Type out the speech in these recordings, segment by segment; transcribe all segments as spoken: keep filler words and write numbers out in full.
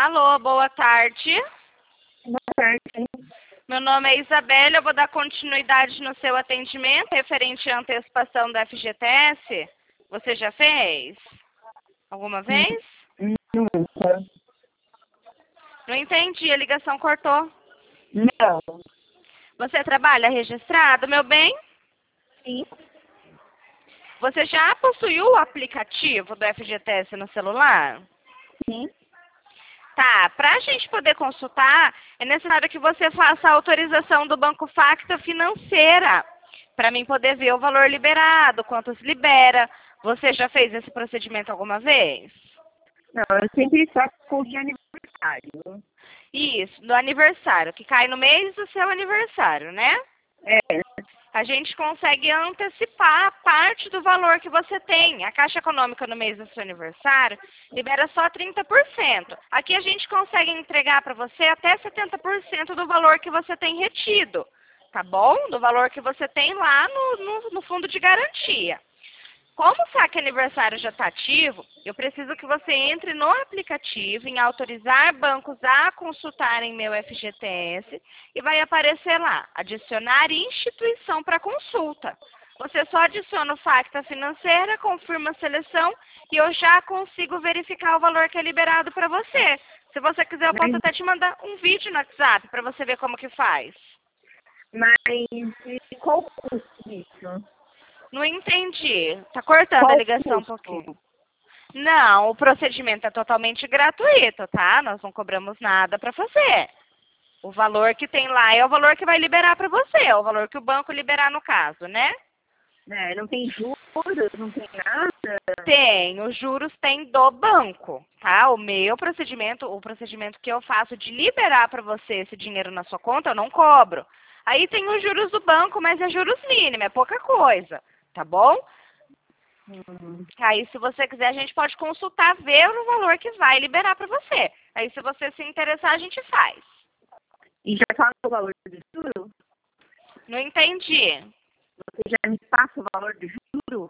Alô, boa tarde. Boa tarde. Meu nome é Isabela, eu vou dar continuidade no seu atendimento referente à antecipação da F G T S. Você já fez? Alguma vez? Nunca. Não entendi, a ligação cortou. Não. Você trabalha registrado, meu bem? Sim. Você já possuiu o aplicativo do F G T S no celular? Sim. Tá, para a gente poder consultar, é necessário que você faça a autorização do Banco Facta Financeira, para mim poder ver o valor liberado, quanto se libera. Você já fez esse procedimento alguma vez? Não, eu sempre saco de aniversário. Isso, do aniversário, que cai no mês do seu aniversário, né? É. A gente consegue antecipar parte do valor que você tem. A Caixa Econômica no mês do seu aniversário libera só trinta por cento. Aqui a gente consegue entregar para você até setenta por cento do valor que você tem retido, tá bom? Do valor que você tem lá no, no, no fundo de garantia. Como o saque aniversário já está ativo, eu preciso que você entre no aplicativo em autorizar bancos a consultarem meu F G T S e vai aparecer lá, adicionar instituição para consulta. Você só adiciona o Facta Financeira, confirma a seleção e eu já consigo verificar o valor que é liberado para você. Se você quiser, eu posso até te mandar um vídeo no WhatsApp para você ver como que faz. Mas e qual o custo disso? Não entendi. Tá cortando Qual a o ligação um custo? pouquinho. Não, o procedimento é totalmente gratuito, tá? Nós não cobramos nada para fazer. O valor que tem lá é o valor que vai liberar para você, é o valor que o banco liberar no caso, né? É, não tem juros, não tem nada? Tem, os juros tem do banco, tá? O meu procedimento, o procedimento que eu faço de liberar para você esse dinheiro na sua conta, eu não cobro. Aí tem os juros do banco, mas é juros mínimos, é pouca coisa, tá bom? Hum. Aí, se você quiser, a gente pode consultar, ver o valor que vai liberar para você. Aí, se você se interessar, a gente faz. E já fala o valor do juro? Não entendi. Você já me passa o valor do juro?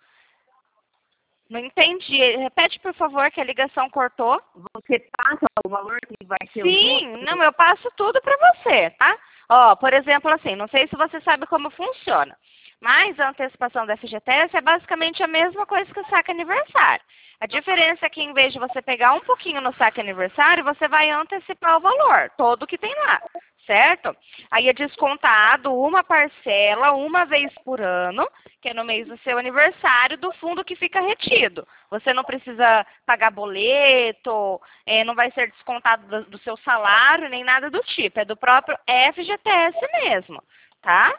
Não entendi. Repete, por favor, que a ligação cortou. Você passa o valor que vai ser o Sim, juro? não, eu passo tudo para você, tá? Ó, por exemplo, assim, não sei se você sabe como funciona, mas a antecipação da F G T S é basicamente a mesma coisa que o saque aniversário. A diferença é que em vez de você pegar um pouquinho no saque aniversário, você vai antecipar o valor, todo que tem lá, certo? Aí é descontado uma parcela uma vez por ano, que é no mês do seu aniversário, do fundo que fica retido. Você não precisa pagar boleto, é, não vai ser descontado do, do seu salário, nem nada do tipo. É do próprio F G T S mesmo, tá?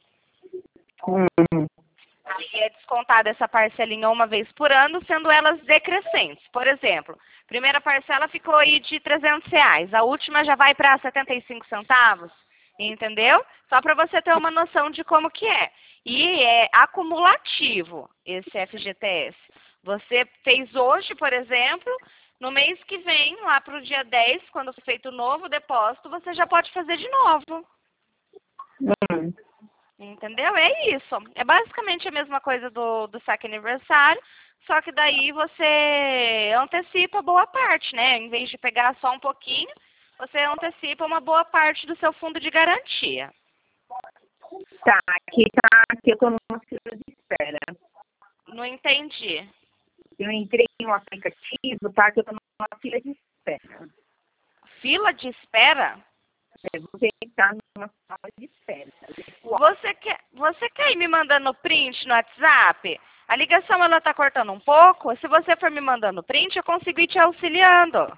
Hum. Aí é descontada essa parcelinha uma vez por ano, sendo elas decrescentes. Por exemplo, a primeira parcela ficou aí de trezentos reais, a última já vai para setenta e cinco centavos, entendeu? Só para você ter uma noção de como que é. E é acumulativo esse F G T S. Você fez hoje, por exemplo, no mês que vem, lá para o dia dez, quando for feito o novo depósito, você já pode fazer de novo. Hum. Entendeu? É isso. É basicamente a mesma coisa do, do saque aniversário, só que daí você antecipa boa parte, né? Em vez de pegar só um pouquinho, você antecipa uma boa parte do seu fundo de garantia. Tá, aqui tá, aqui eu tô numa fila de espera. Não entendi. Eu entrei no aplicativo, tá? Que eu tô numa fila de espera. Fila de espera? É, você tá numa sala de espera. Você quer, você quer ir me mandando print no WhatsApp? A ligação ela tá cortando um pouco. Se você for me mandando print, eu consigo ir te auxiliando.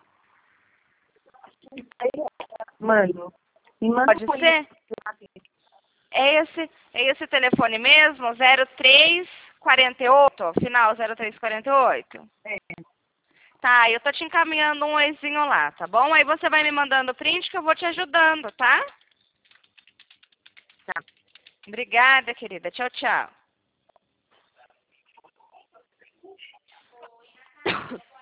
Mano, me manda Pode um ser? É esse, é esse telefone mesmo? zero três quarenta e oito, final zero três quarenta e oito? É, Tá, eu tô te encaminhando um oizinho lá, tá bom? Aí você vai me mandando print que eu vou te ajudando, tá? tá. Obrigada, querida. Tchau, tchau.